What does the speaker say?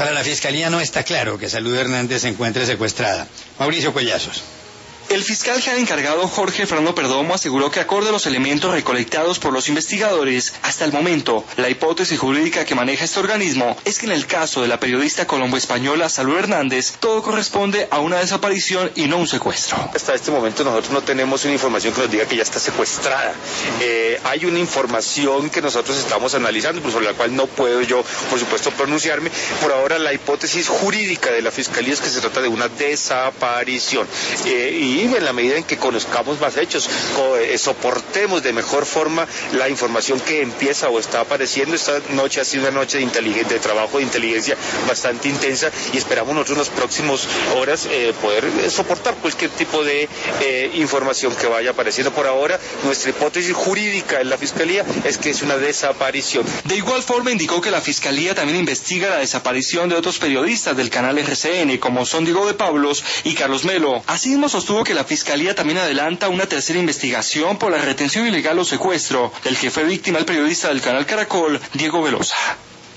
Para la Fiscalía no está claro que Salud Hernández se encuentre secuestrada. Mauricio Collazos. El fiscal general encargado Jorge Fernando Perdomo aseguró que acorde a los elementos recolectados por los investigadores, hasta el momento, la hipótesis jurídica que maneja este organismo es que en el caso de la periodista colombo-española Salud Hernández, todo corresponde a una desaparición y no un secuestro. Hasta este momento nosotros no tenemos una información que nos diga que ya está secuestrada. Hay una información que nosotros estamos analizando, pero sobre la cual no puedo yo, por supuesto, pronunciarme. Por ahora la hipótesis jurídica de la Fiscalía es que se trata de una desaparición. Y en la medida en que conozcamos más hechos, soportemos de mejor forma la información que empieza o está apareciendo. Esta noche ha sido una noche de trabajo de inteligencia bastante intensa y esperamos nosotros en las próximas horas poder soportar cualquier tipo de información que vaya apareciendo. Por ahora, nuestra hipótesis jurídica en la Fiscalía es que es una desaparición. De igual forma, indicó que la Fiscalía también investiga la desaparición de otros periodistas del canal RCN, como son Diego de Pablos y Carlos Melo. Asimismo, sostuvo que la Fiscalía también adelanta una tercera investigación por la retención ilegal o secuestro del que fue víctima el periodista del canal Caracol, Diego Velosa.